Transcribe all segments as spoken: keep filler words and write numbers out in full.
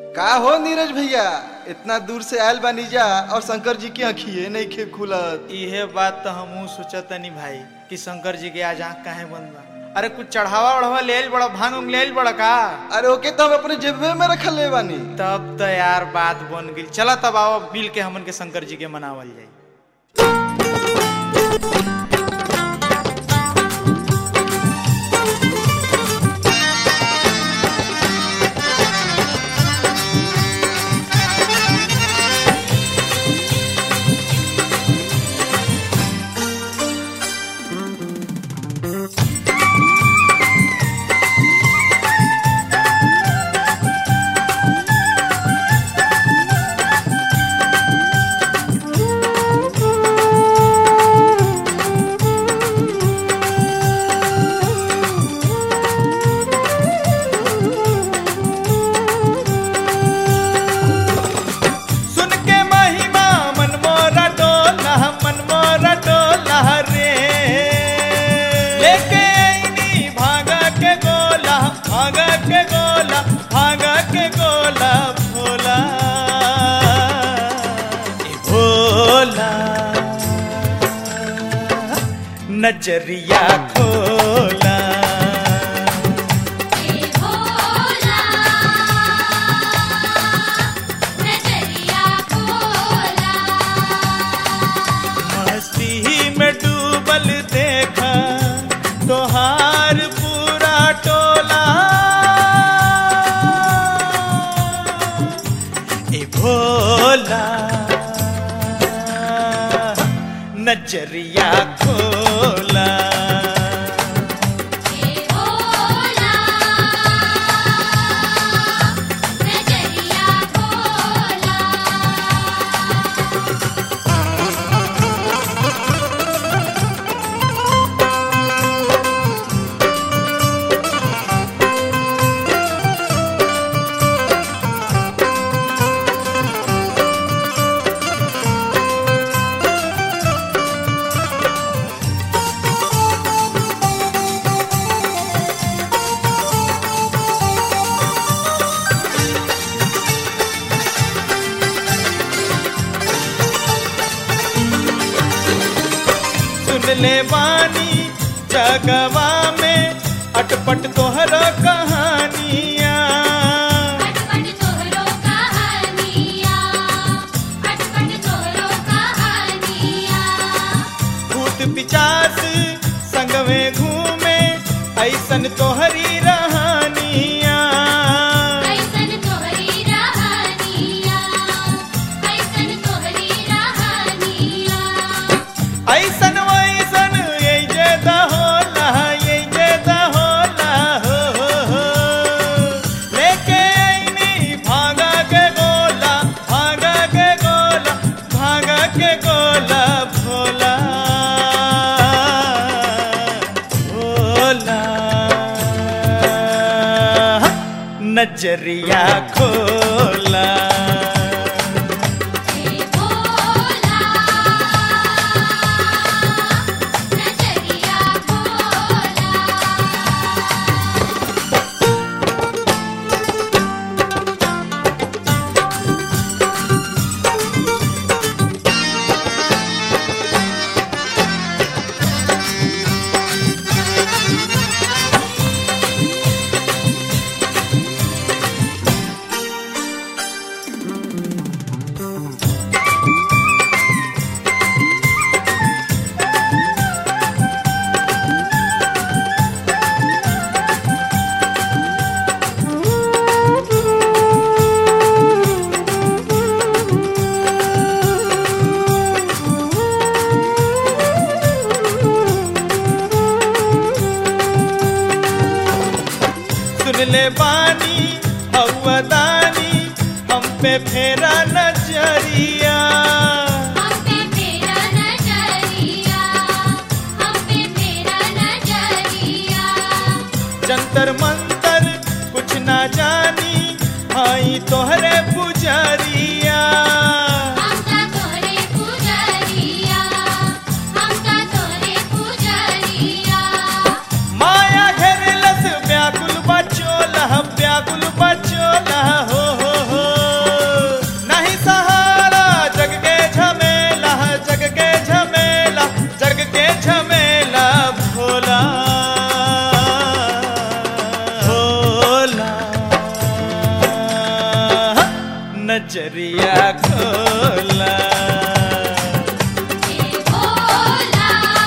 का हो नीरज भैया, इतना दूर से आयल बानी जा और शंकर जी की आँखिए नहीं खे खुलत। इहे बात तो हमहू सोचतनी भाई कि शंकर जी के आज आँख काहे बंद बा। अरे कुछ चढ़ावा उढ़ावा ले बड़ा, भांग उंग ले बड़ा का? अरे ओके तो हम अपने जेबे में रख ले बानी। तब तो यार बात बन गई। चला तब आओ मिल के हमन के शंकर जी के मनावल जाए। नजरिया खोला ए भोला, नजरिया खोला। मस्ती में डूबल देखा तोहार पूरा टोला। ए भोला नजरिया खोला। ए भोला, नजरिया खोला। ले बानी जगवा में अटपट तोहर कहानिया। अटपट तोहरो कहानिया, अटपट तोहरो कहानिया। भूत पिचास संगवे घूमे ऐसन तोहरी रहानिया। ऐसन तोहरी रहानिया, ऐसन तोहरी रहानिया। ऐसन नजरिया खोला। ए भोला, नजरिया खोला। ले बानी अवदानी हम पे फेरा नजरिया। हम पे फेरा नजरिया, हम पे फेरा नजरिया। जंतर मंतर कुछ ना जानी हाई तोहरे पुजरिया। हमका तोहरे पुजरिया, हमका तोहरे पुजरिया। माया घेरलस व्याकुल बचोला, व्याकुल बचोला हो हो हो। नजरिया खोला ए भोला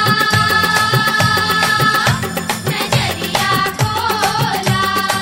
नजरिया खोला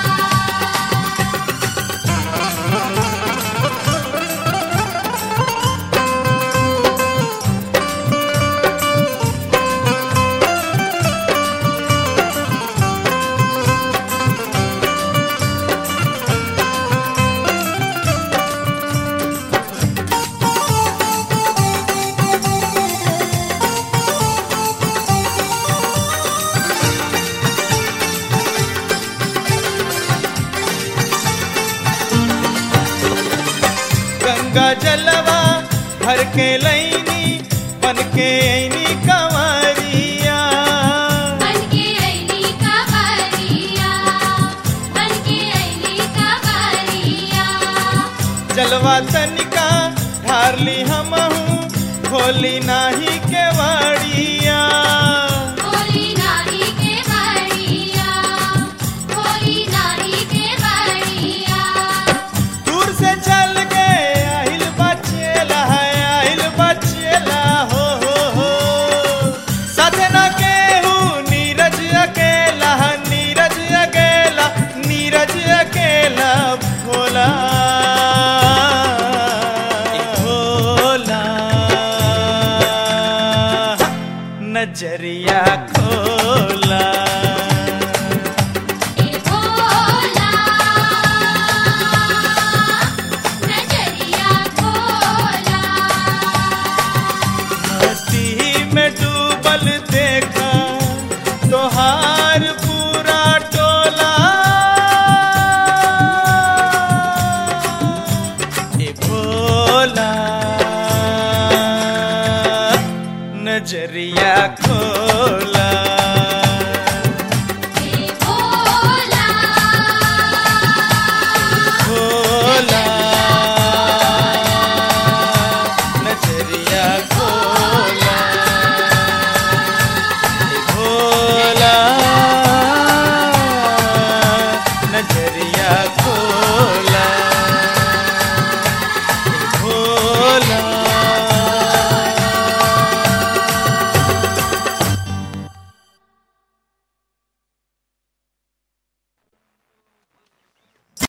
गंगा जलवा भर के लैनी बन के ऐनी कंवरिया बनके ऐनी कावरिया बनके ऐनी कावरिया जलवा तनिका ढारली हमहू खोली नाही के वाड़ी